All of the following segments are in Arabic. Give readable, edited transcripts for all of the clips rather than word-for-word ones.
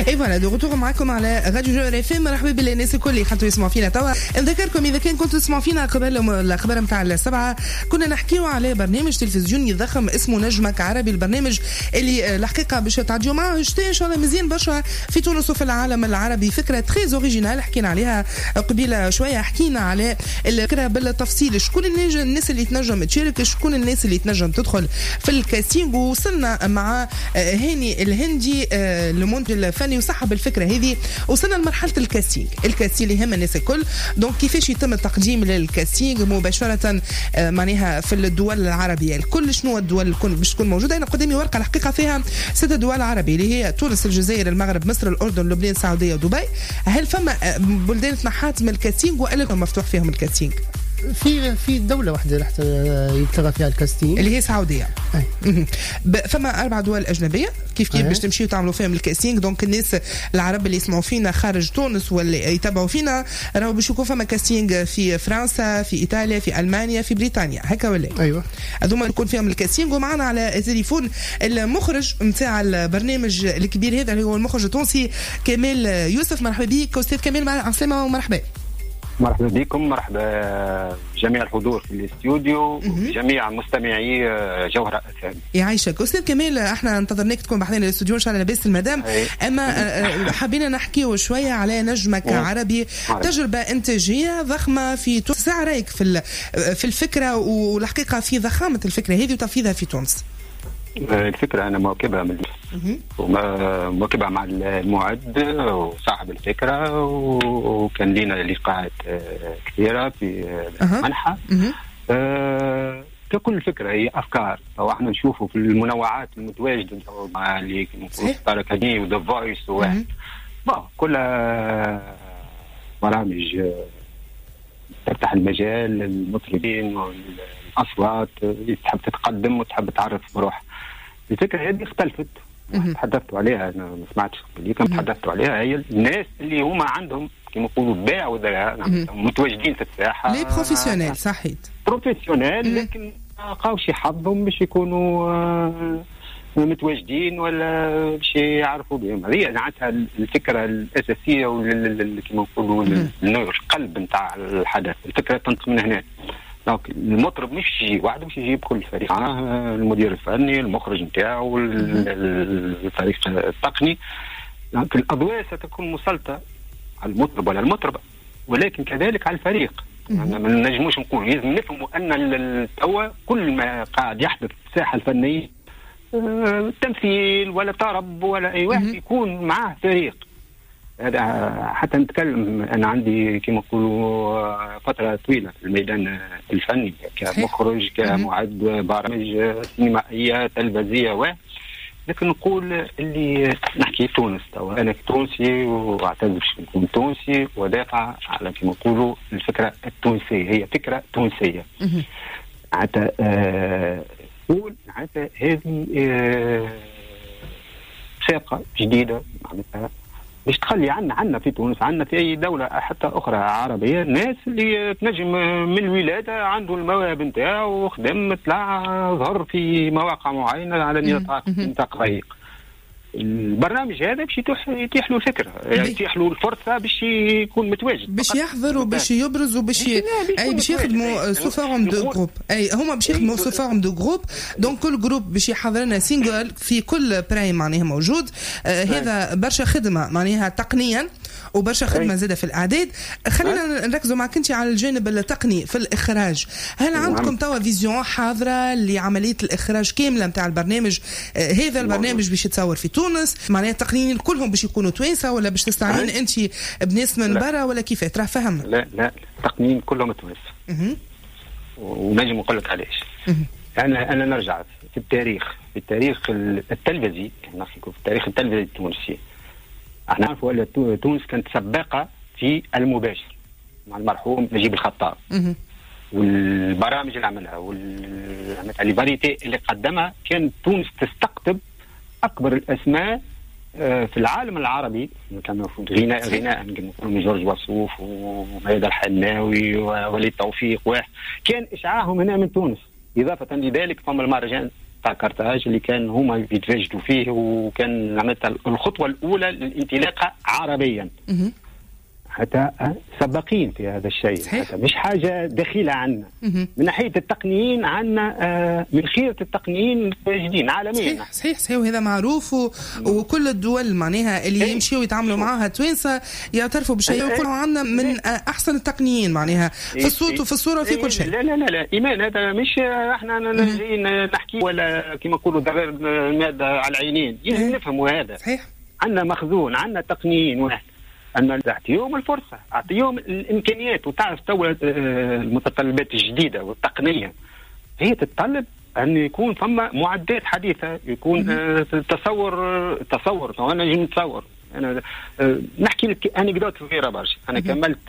اي فوالا دو روتور معكم على راديو جو اف ام. مرحبا بالناس الكل اللي خاطروا يسمعوا فينا توا. نذكركم اذا كان كنتوا تسمعوا فينا قبل الخبر نتاع السبعه كنا نحكيو على برنامج تلفزيوني ضخم اسمه نجمك عربي. البرنامج اللي الحقيقه باش تعديو معاه شتي ان شاء الله مزيان برشا في تونس وفي العالم العربي. فكره تري اوريجينال حكينا عليها قبيله شويه. حكينا على الفكره بالتفصيل شكون الناس اللي تنجم تشارك شكون الناس اللي تنجم تدخل في الكاستينغ. وصلنا مع هاني الهندي المنتج الفني وصاحب الفكره هذه. وصلنا لمرحله الكاستينغ اللي يهم الناس الكل. دونك كيفاش يتم التقديم للكاستينغ مباشره معناها في الدول العربيه الكل. شنو الدول الكل باش تكون موجوده؟ انا قدامي ورقه الحقيقه فيها 6 دول عربيه اللي هي تونس الجزائر المغرب مصر الاردن لبنان السعوديه ودبي. هل فما بلدان تنحات من الكاستينغ والا مفتوح فيهم الكاستينغ؟ في دولة واحدة حتى يتلغى فيها الكاستينغ اللي هي السعودية. فما 4 دول أجنبية كيف باش تمشيوا تعملوا فيهم الكاستينغ. دونك الناس العرب اللي يسمعوا فينا خارج تونس واللي يتابعوا فينا راهو باش يكون فما كاستينغ في فرنسا في إيطاليا في ألمانيا في بريطانيا هكا ولا؟ أيوة هذوما يكون فيهم الكاستينغ. ومعنا على التليفون المخرج نتاع البرنامج الكبير هذا اللي هو المخرج التونسي كمال يوسف. مرحبا بك أستاذ كمال. مع السلامة ومرحبا. مرحبا بكم. مرحبا جميع الحضور في الاستوديو وجميع مستمعي جوهرة FM. يعيشك أستاذ كمال. احنا انتظرناك تكون بحضرنا الاستوديو ان شاء الله لاباس المدام. اما حابين نحكيو شويه على نجمك عربي. تجربه انتاجيه ضخمه في تونس. رايك في الفكره والحقيقه في ضخامه الفكره هذه وتنفيذها في تونس؟ الفكرة أنا مواكبها من مواكبها مع المعد وصاحب الفكرة وكان لنا لقاءات كثيرة في منحة. ككل فكرة هي أفكار وإحنا نشوفه في المنوعات المتواجدة مع اللي ستاركاني وذا فويس كلها برامج تفتح المجال للمطربين والأصوات تحب تتقدم وتحب تعرف بروح. الفكرة هذه اختلفت تحدثت عليها. أنا ما سمعتش اللي كم تحدثت عليها. هي الناس اللي هما عندهم كما يقولوا باع وذراع متواجدين في الساحة لي بروفيسيونيل صحيح بروفيسيونيل لكن ما لقاوش حظهم باش يكونوا متواجدين ولا باش يعرفوا بهم. هذه معناتها الفكرة الأساسية كما يقولوا القلب نتاع الحدث. الفكرة تنطق من هنا. المطرب مش يجي وحده مش يجيب كل الفريق المدير الفني المخرج نتاعو الفريق التقني. لكن الأضواء ستكون مسلطة على المطرب ولا المطربة ولكن كذلك على الفريق. يعني ما نجموش نقول لازم نفهموا أن التوا كل ما قاعد يحدث في الساحة الفنية تمثيل ولا طرب ولا أي واحد يكون معاه فريق. هذا حتى نتكلم أنا عندي كما نقولوا فترة طويلة في الميدان الفني كمخرج كمعد برامج سينمائية تلفزية لكن نقول اللي نحكي تونس توا أنا كتونسي واعتز باش نكون تونسي ودافع على كما نقولوا الفكرة التونسية. هي فكرة تونسية حتى نقول حتى هذه ساقة جديدة معناتها باش تخلي عنا في تونس عنا في أي دولة حتى أخرى عربية الناس اللي تنجم من الولادة عنده المواهب نتاعه وخدم طلع ظهر في مواقع معينة على نطاق ضيق. البرنامج هذا باش يتيح له الفكرة يتيح له الفرصة باش يكون متواجد باش يحضر وباش يبرز وباش باش يخدموا سو فورم دو جروب. هما باش يخدموا سو فورم دو جروب. دونك كل جروب باش يحضر لنا سينجل في كل برايم معناها موجود. هذا برشا خدمة معناها تقنيا وبرشا خدمة زادة في الأعداد. خلينا نركزوا معك انت على الجانب التقني في الإخراج. هل عندكم توا فيزيون حاضرة لعملية الإخراج كاملة متاع البرنامج؟ هذا البرنامج باش يتصور في تونس معناها التقنيين كلهم باش يكونوا توانسة ولا باش تستعين انت بناس من برا ولا كيف ترى فهمنا؟ لا التقنيين كلهم توانسة ونجم نقول لك علاش. أنا نرجع في التاريخ التلفزي نحكي في التاريخ التلفزي التونسي. احنا نعرفوا ان تونس كانت سباقه في المباشر مع المرحوم نجيب الخطاب والبرامج اللي عملها والفاريتي اللي قدمها. كان تونس تستقطب اكبر الاسماء في العالم العربي كما غناء من جورج وسوف وميادة الحناوي ووليد توفيق كان اشعاعهم هنا من تونس. اضافه لذلك فما المهرجان تاع كارتاج اللي كان هما يتواجدوا فيه، وكان عملت الخطوه الاولى للانطلاقه عربيا. حتى سباقين في هذا الشيء، حتى مش حاجه دخيله عنا. من ناحيه التقنيين عنا من خيره التقنيين متواجدين عالميا. صحيح وهذا معروف، وكل الدول معناها اللي يمشيوا يتعاملوا معها توانسه يعترفوا بشيء ويقولوا عنا من احسن التقنيين معناها في الصوت وفي الصوره وفي كل شيء. لا ايمان، هذا مش احنا جايين نحكي ولا كما نقولوا دغير الماده على العينين، نفهموا هذا. صحيح، عندنا مخزون، عندنا تقنيين واحد، أن تعطيهم الفرصة، أعطيهم الإمكانيات. وتعرف تو المتطلبات الجديدة والتقنية هي تتطلب أن يكون فما معدات حديثة، يكون تصور. أنا نجم نتصور، أنا نحكي لك أنكدوت صغيرة برشا. أنا كملت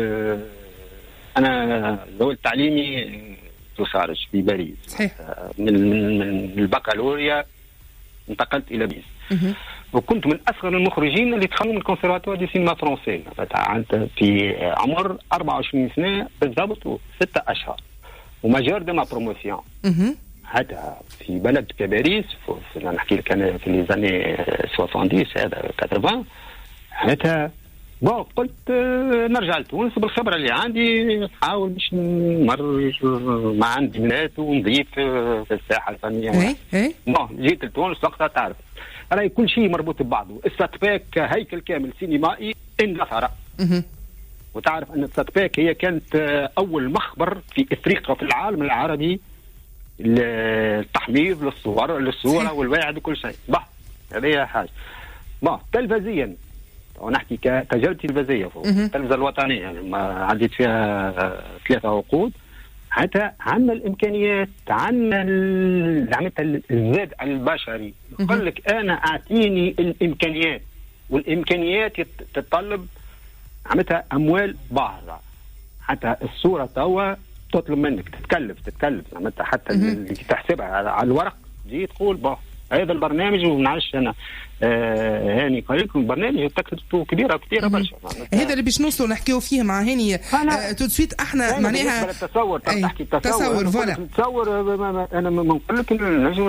أنا زول تعليمي تسارج في باريس. من البكالوريا انتقلت إلى باريس، وكنت من أصغر المخرجين اللي دخلوا من الكونسيرفاتوار دي سينما فرنسي. فتعلمت في عمر 24 سنة بالضبط و6 أشهر، وماجور دو ما بروموسيون. حتى في بلد كباريس، نحكي لك أنا في ليزاني 70 هذا 80. حتى قلت نرجع لتونس بالخبرة اللي عندي، نحاول باش نمر ما عندي بنات ونضيف في الساحة الفنية. جيت لتونس وقتها تعرف راي كل شيء مربوط ببعضه. الساتباك هيكل كامل سينمائي اندثر. وتعرف ان الساتباك هي كانت اول مخبر في افريقيا في العالم العربي للتحميض للصوره والوعد وكل شيء. هذه حاجه. تلفزيا ونحكي كتجربتي تلفزيه التلفزه الوطنيه، يعني ما عديت فيها 3 عقود. حتى عندنا الامكانيات، عندنا الزاد البشري. يقول لك انا اعطيني الامكانيات، والامكانيات تتطلب عملتها اموال باهظه. حتى الصوره توا تطلب منك تتكلف عملتها، حتى اللي تحسبها على الورق تجي تقول هذا البرنامج. ومنعرفش انا هاني قال لكم برنامج تكلفته كبيره برشا. هذا اللي باش نوصلوا نحكيو فيه مع هاني تودسويت. احنا معناها التصور تحكي تصور فوالا. انا ما نقول لك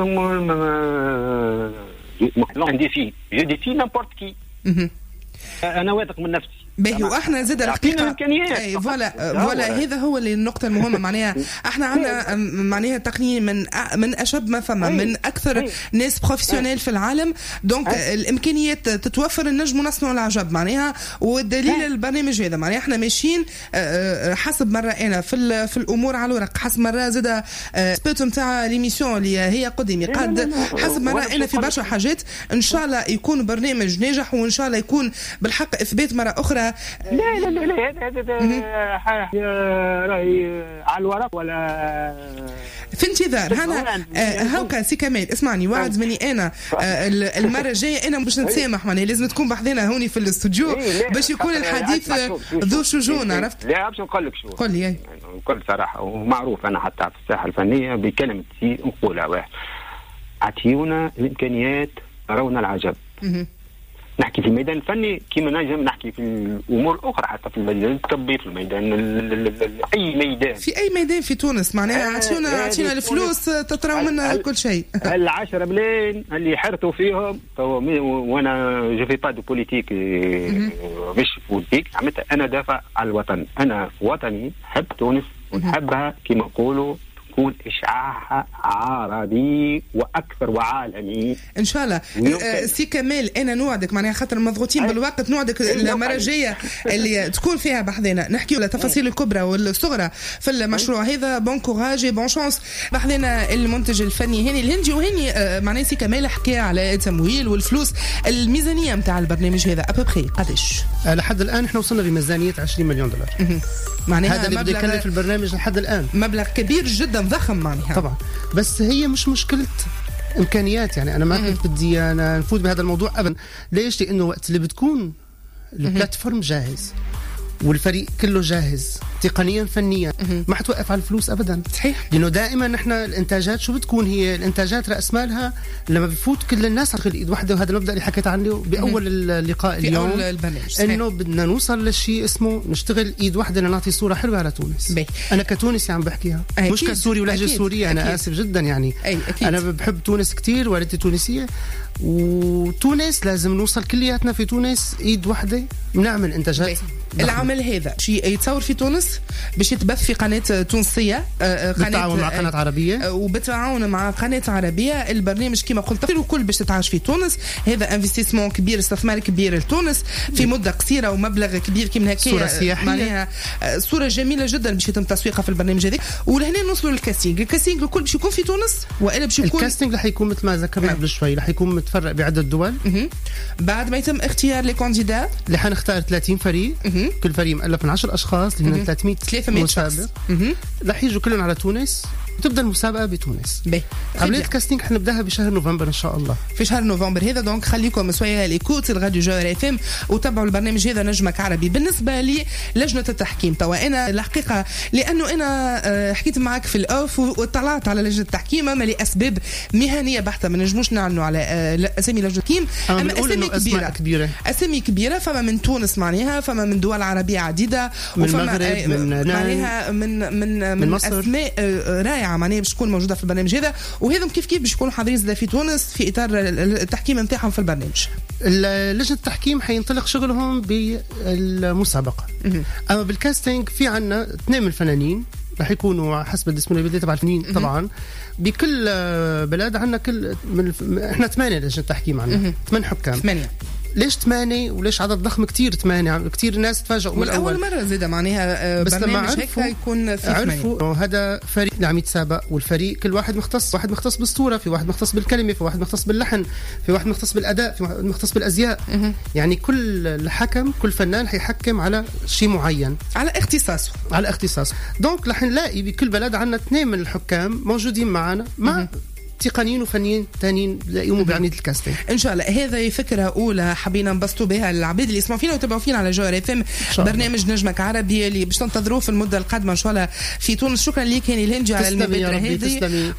عندي فيه جدي فيه نابورت كي. انا واثق من نفسي باهي. واحنا زاد الحقيقه فوالا هذا هو اللي النقطه المهمه. معناها احنا عندنا معناها تقنيين من اشد ما فما، من اكثر ناس بروفيسيونيل في العالم. دونك الامكانيات تتوفر، النجم نصنع العجب معناها. والدليل البرنامج هذا معناها احنا ماشيين حسب مره انا في الامور على الورق، حسب مره زاد سبوت نتاع ليميسيون اللي هي قدامي قد، حسب مره انا في برشا حاجات. ان شاء الله يكون برنامج ناجح، وان شاء الله يكون بالحق اثبات مره اخرى. لا هذا راهي على الورق ولا في انتظار. هنا هاوكا سي كمال اسمعني، وعد مني انا المره الجايه انا باش نتسامح معناها لازم تكون بحذنا هوني في الاستوديو باش يكون الحديث ذو شجون. عرفت؟ لا باش نقول لك شو، قول لي. بكل صراحه ومعروف انا حتى في الساحه الفنيه بكلمتي نقولها واحد: اعطيونا الامكانيات رونا العجب. نحكي في الميدان الفني كما نجم نحكي في الامور الاخرى، حتى في الميدان الطبي، في الميدان اي ميدان، في اي ميدان في تونس معناها اعطينا الفلوس تطروا منا كل شيء. ال10 بلين اللي حرتوا فيهم وانا جو في با دو بوليتيك مش بوليتيك، عملت انا دافع على الوطن. انا وطني نحب تونس ونحبها كما نقولوا تكون إشعاعها عربي وأكثر وعالمي إن شاء الله. سي كمال أنا نوعدك معناها خاطر مضغوطين بالوقت، نوعدك المرة الجاية اللي تكون فيها بحذنا نحكي على التفاصيل الكبرى والصغرى في المشروع هذا. بون كوراج بون شانس. بحذنا المنتج الفني هاني الهندي. وهاني معناها سي كمال حكى على التمويل والفلوس. الميزانية متاع البرنامج هذا أبوبخي قداش؟ لحد الآن احنا وصلنا لميزانية 20 مليون دولار. معناها هذا اللي بده يكلف البرنامج لحد الآن، مبلغ كبير جدا ضخم معناها. طبعا بس هي مش مشكلة إمكانيات، يعني أنا ما كنت بدي أنا نفوت بهذا الموضوع أبدا. ليش؟ لأنه وقت اللي بتكون البلاتفورم جاهز والفريق كله جاهز تقنيا فنيا ما حتوقف على الفلوس ابدا. صحيح. لانه دائما نحن الانتاجات شو بتكون هي الانتاجات راس مالها لما بفوت كل الناس على ايد واحده، وهذا المبدا اللي حكيت عنه باول اللقاء اليوم أول البرنامج، انه بدنا نوصل لشيء اسمه نشتغل ايد واحده لنعطي صوره حلوه على تونس. انا كتونسي عم بحكيها مش كسوري ولهجه سوريه. انا اسف جدا يعني انا بحب تونس كتير، والدتي تونسيه، وتونس لازم نوصل كلياتنا في تونس ايد واحده بنعمل انتاجات. العمل هذا شيء يتصور في تونس باش يتبث في قناه تونسيه، بالتعاون مع قناه عربيه، وبالتعاون مع قناه عربيه. البرنامج كما قلت الكل باش تتعاش في تونس. هذا انفستيسمون كبير، استثمار كبير لتونس في مده قصيره ومبلغ كبير كيما هكا. صوره سياحيه معناها صوره جميله جدا باش يتم تسويقها في البرنامج هذاك. ولهنا نوصلوا للكاستينغ. الكاستينغ الكل باش يكون في تونس والا باش يكون الكاستينغ رح يكون مثل ما ذكرنا قبل شوي، رح يكون متفرق بعدة دول. بعد ما يتم اختيار لي كانديدا اللي حنختار 30 فريق. كل فريق مؤلف من 10 اشخاص، اللي هن 300 مسابق رح يجوا كلهم على تونس وتبدا المسابقه بتونس. عمليه الكاستينغ حنبداها بشهر نوفمبر ان شاء الله، في شهر نوفمبر هذا. دونك خليكم سويا ليكوت الراديو جوهر اف ام وتابعوا البرنامج هذا نجمك عربي. بالنسبه لي لجنه التحكيم توا انا الحقيقه لانه انا حكيت معك في الاوف وطلعت على لجنه التحكيم، اما لاسباب مهنيه بحته ما نجموش نعلنوا على اسامي لجنه التحكيم. اما اسامي كبيره اسامي كبيره، فما من تونس معناها، فما من دول عربيه عديده، من المغرب، من معناها من مصر. اسماء رائعه معناها باش تكون موجوده في البرنامج هذا، وهذم كيف باش يكونوا حاضرين زاد في تونس في اطار التحكيم نتاعهم في البرنامج. لجنه التحكيم حينطلق شغلهم بالمسابقه. اما بالكاستينغ في عنا 2 من الفنانين رح يكونوا حسب الديسبونيبيليتي تبع الفنانين طبعا. بكل بلد عنا احنا 8 لجنه تحكيم، عنا 8 حكام. 8 ليش 8 وليش عدد ضخم كتير؟ 8 كتير ناس تفاجئوا من اول مرة زيادة معناها برنامج هيك يكون في 8. عرفوا هذا فريق اللي عم يتسابق، والفريق كل واحد مختص. واحد مختص بالصورة، في واحد مختص بالكلمة، في واحد مختص باللحن، في واحد مختص بالأداء، في واحد مختص بالأزياء. يعني كل الحكم كل فنان حيحكم على شيء معين، على اختصاصه. دونك رح نلاقي بكل بلد عنا 2 من الحكام موجودين معنا مع تقنيين وفنيين تانيين يقوموا بعمليه الكاستينغ. ان شاء الله هذه فكره اولى حبينا نبسطوا بها العباد اللي يسمعوا فينا ويتابعوا فينا على جوهر اف ام. برنامج نجمك عربي اللي باش تنتظروه في المده القادمه ان شاء الله في تونس. شكرا لك هاني الهندي على المبادره هذه.